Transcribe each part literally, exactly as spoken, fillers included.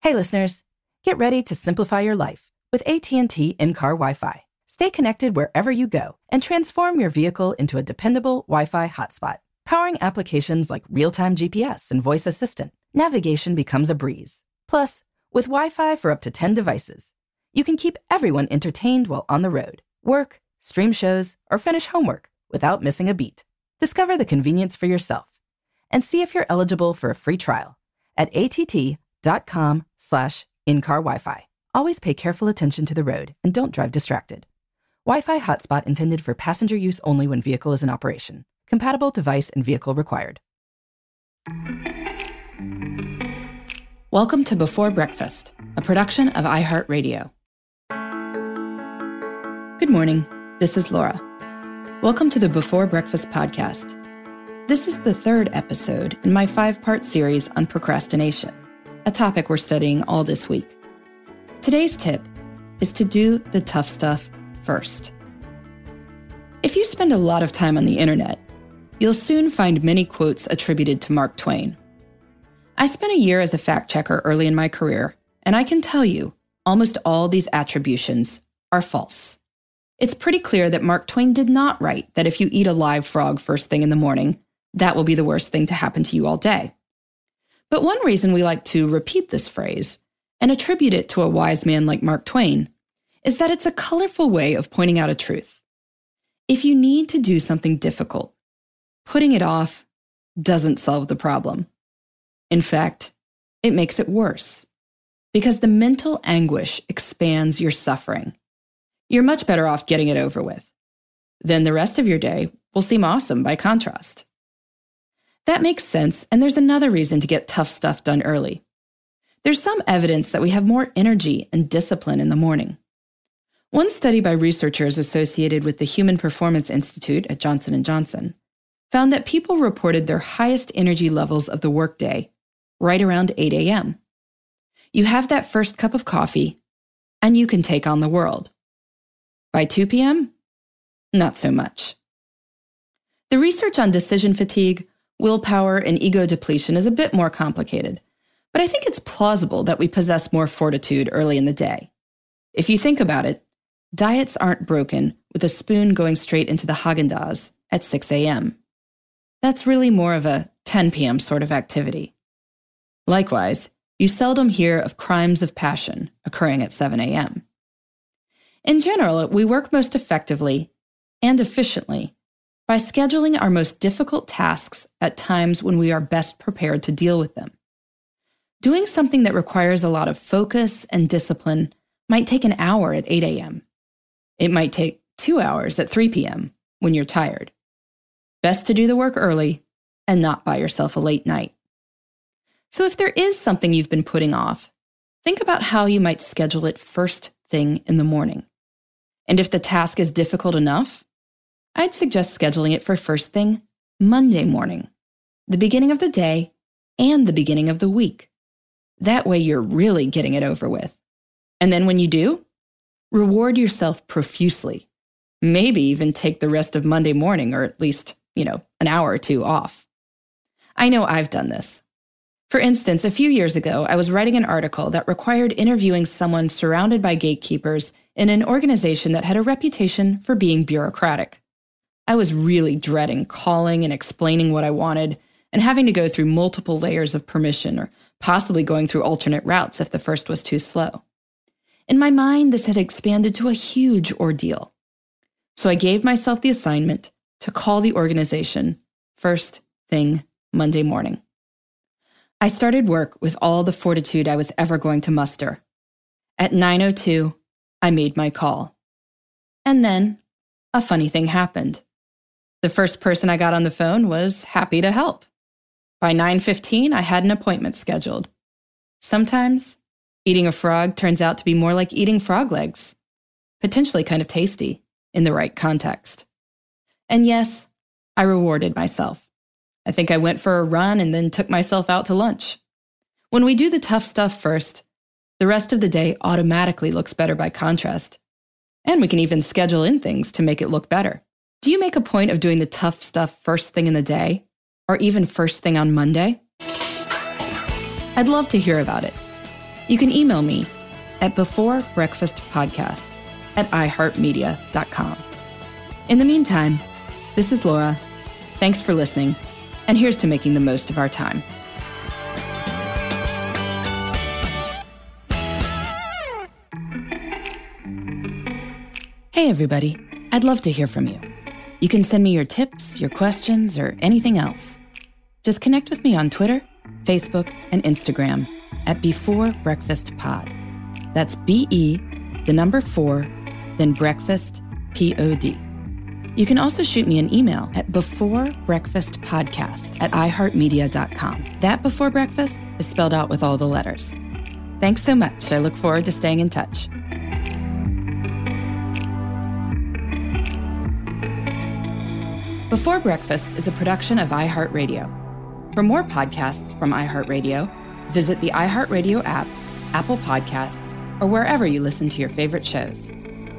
Hey listeners, get ready to simplify your life with A T and T in-car Wi-Fi. Stay connected wherever you go and transform your vehicle into a dependable Wi-Fi hotspot. Powering applications like real-time G P S and voice assistant, navigation becomes a breeze. Plus, with Wi-Fi for up to ten devices, you can keep everyone entertained while on the road, work, stream shows, or finish homework without missing a beat. Discover the convenience for yourself and see if you're eligible for a free trial at att.com slash in-car Wi-Fi. Always pay careful attention to the road and don't drive distracted. Wi-Fi hotspot intended for passenger use only when vehicle is in operation. Compatible device and vehicle required. Welcome to Before Breakfast, a production of iHeartRadio. Good morning, this is Laura. Welcome to the Before Breakfast podcast. This is the third episode in my five-part series on procrastination, a topic we're studying all this week. Today's tip is to do the tough stuff first. If you spend a lot of time on the internet, you'll soon find many quotes attributed to Mark Twain. I spent a year as a fact checker early in my career, and I can tell you, almost all these attributions are false. It's pretty clear that Mark Twain did not write that if you eat a live frog first thing in the morning, that will be the worst thing to happen to you all day. But one reason we like to repeat this phrase and attribute it to a wise man like Mark Twain is that it's a colorful way of pointing out a truth. If you need to do something difficult, putting it off doesn't solve the problem. In fact, it makes it worse because the mental anguish expands your suffering. You're much better off getting it over with. Then the rest of your day will seem awesome by contrast. That makes sense, and there's another reason to get tough stuff done early. There's some evidence that we have more energy and discipline in the morning. One study by researchers associated with the Human Performance Institute at Johnson and Johnson found that people reported their highest energy levels of the workday right around eight a.m. You have that first cup of coffee, and you can take on the world. By two p.m., not so much. The research on decision fatigue, willpower, and ego depletion is a bit more complicated, but I think it's plausible that we possess more fortitude early in the day. If you think about it, diets aren't broken with a spoon going straight into the Haagen-Dazs at six a.m. That's really more of a ten p.m. sort of activity. Likewise, you seldom hear of crimes of passion occurring at seven a.m. In general, we work most effectively and efficiently by scheduling our most difficult tasks at times when we are best prepared to deal with them. Doing something that requires a lot of focus and discipline might take an hour at eight a.m. It might take two hours at three p.m. when you're tired. Best to do the work early and not buy yourself a late night. So if there is something you've been putting off, think about how you might schedule it first thing in the morning. And if the task is difficult enough, I'd suggest scheduling it for first thing Monday morning, the beginning of the day and the beginning of the week. That way you're really getting it over with. And then when you do, reward yourself profusely. Maybe even take the rest of Monday morning, or at least, you know, an hour or two off. I know I've done this. For instance, a few years ago, I was writing an article that required interviewing someone surrounded by gatekeepers in an organization that had a reputation for being bureaucratic. I was really dreading calling and explaining what I wanted and having to go through multiple layers of permission or possibly going through alternate routes if the first was too slow. In my mind, this had expanded to a huge ordeal. So I gave myself the assignment to call the organization first thing Monday morning. I started work with all the fortitude I was ever going to muster. At nine oh two, I made my call. And then a funny thing happened. The first person I got on the phone was happy to help. By nine fifteen, I had an appointment scheduled. Sometimes, eating a frog turns out to be more like eating frog legs, potentially kind of tasty in the right context. And yes, I rewarded myself. I think I went for a run and then took myself out to lunch. When we do the tough stuff first, the rest of the day automatically looks better by contrast. And we can even schedule in things to make it look better. Do you make a point of doing the tough stuff first thing in the day, or even first thing on Monday? I'd love to hear about it. You can email me at beforebreakfastpodcast at iheartmedia dot com. In the meantime, this is Laura. Thanks for listening, and here's to making the most of our time. Hey everybody, I'd love to hear from you. You can send me your tips, your questions, or anything else. Just connect with me on Twitter, Facebook, and Instagram at Before Breakfast Pod. That's B E, the number four, then breakfast, P O D. You can also shoot me an email at beforebreakfastpodcast at iheartmedia dot com. That Before Breakfast is spelled out with all the letters. Thanks so much. I look forward to staying in touch. Before Breakfast is a production of iHeartRadio. For more podcasts from iHeartRadio, visit the iHeartRadio app, Apple Podcasts, or wherever you listen to your favorite shows.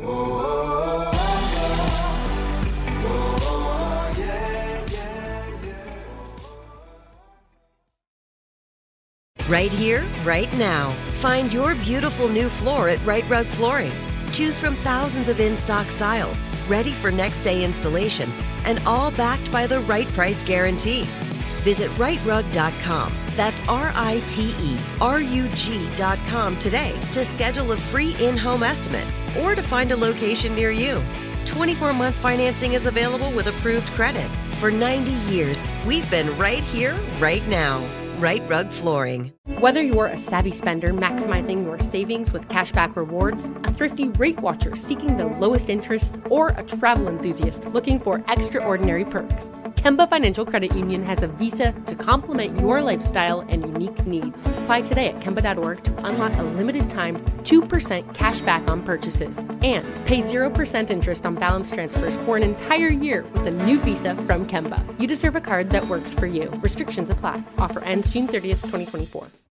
Right here, right now. Find your beautiful new floor at Rite Rug Flooring. Choose from thousands of in-stock styles, ready for next day installation, and all backed by the right price guarantee. Visit rite rug dot com. That's R I T E R U G dot com today to schedule a free in-home estimate or to find a location near you. twenty-four month financing is available with approved credit. For ninety years, we've been right here, right now. Rite Rug Flooring. Whether you're a savvy spender maximizing your savings with cashback rewards, a thrifty rate watcher seeking the lowest interest, or a travel enthusiast looking for extraordinary perks, Kemba Financial Credit Union has a visa to complement your lifestyle and unique needs. Apply today at Kemba dot org to unlock a limited time two percent cash back on purchases and pay zero percent interest on balance transfers for an entire year with a new visa from Kemba. You deserve a card that works for you. Restrictions apply. Offer ends June thirtieth, twenty twenty-four.